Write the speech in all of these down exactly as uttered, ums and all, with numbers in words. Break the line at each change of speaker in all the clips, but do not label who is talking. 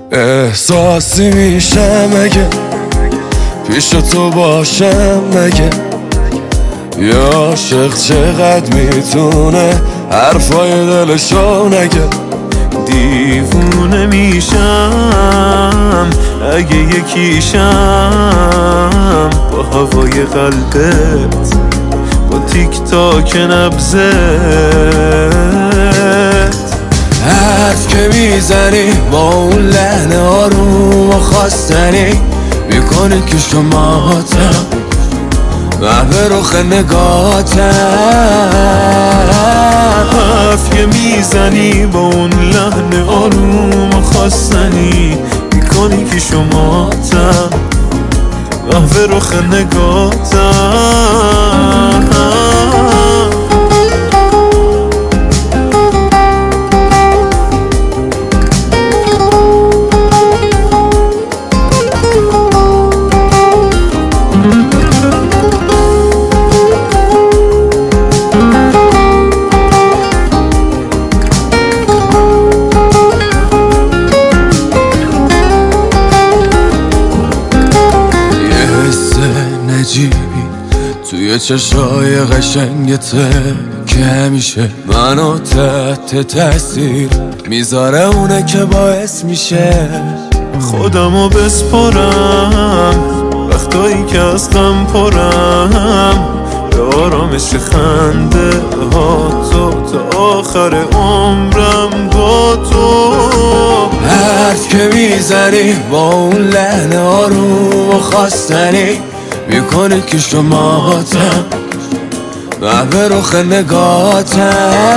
احساسی میشه مگه پیش تو باشم مگه یه عاشق چقدر میتونه حرفای دلشو نگه
دیوونه میشم اگه یکیشم با هوای قلبت با تیک تاک نبزت
حرف که میزنی با اون لحن آروم و خواستنی میکنی که شماتم محو رخ نگاتم
حرف که میزنی با اون لحن آروم و خواستنی میکنی که شماتم محو رخ نگاتم
عجیبی توی چشای قشنگته که همیشه منو تحت تاثیر میذاره اونه که باعث میشه
خودمو بسپرم وقتایی که از غم پرم به آرامش خنده ها تو تا آخر عمرم با تو
حرف که میزنی با اون لحن آروم و خواستنی میکنه که شماتم محو رخ نگاتم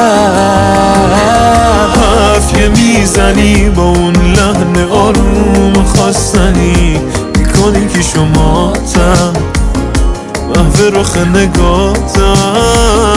حرف که میزنی با اون لحن آروم خواستنی میکنی که شماتم محو رخ نگاتم